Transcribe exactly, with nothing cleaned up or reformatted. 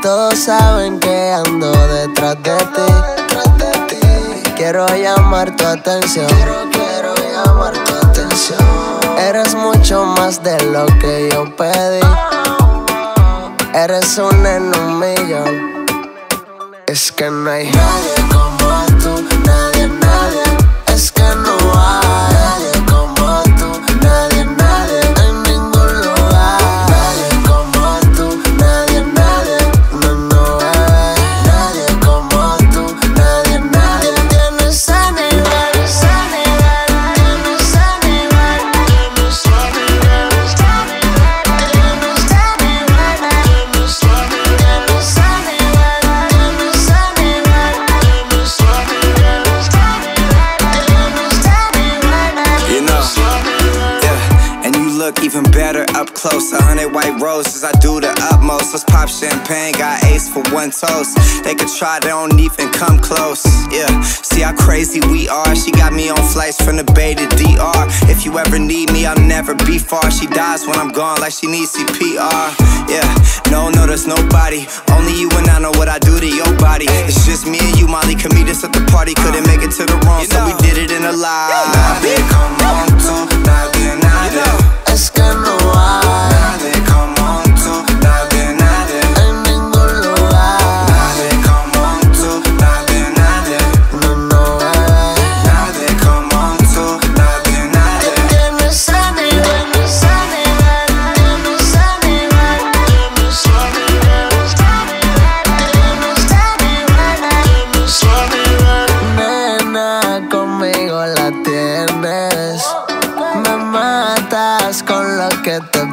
Todos saben que ando detrás de ti. Quiero llamar tu atención. Quiero, quiero llamar tu atención. Eres mucho más de lo que yo pedí. Eres una en un millón. Es que no hay nadie como tú, nadie, nadie. Es que no hay nadie como tú, nadie, nadie. En ningún lugar. Nadie como tú, nadie, nadie. No, no hay nadie como tú, nadie, nadie. Tienes a nivel, a nivel. Tienes a nivel, tienes a nivel. Tienes a nivel, tienes a nivel. Tienes a nivel, tienes a You know, yeah, and you look even better up close. A hundred white roses, I do the utmost. Let's pop champagne, got ace for one toast. They could try, they don't even come close. Yeah, see how crazy we are. She got me on flights from the Bay to D R. If you ever need me, I'll never be far. She dies when I'm gone like she needs C P R. Yeah, no, no, there's nobody. Only you and I know what I do to your body. It's just me and you, Molly. Can meet us at the party. Couldn't make it to the wrong, so we did it in a lie. Nadie como tú, nadie, nadie. Es que no hay Nadie como tú, nadie, nadie. en ningún lugar. Nadie como tú, nadie, nadie. No, no hay Nadie como tú, nadie, nadie. Tienes a nivel, tienes a nivel. Tienes a nivel, tienes a nivel. Tienes a nivel, tienes a nivel. Nena, conmigo la tienes. Me matas con lo que te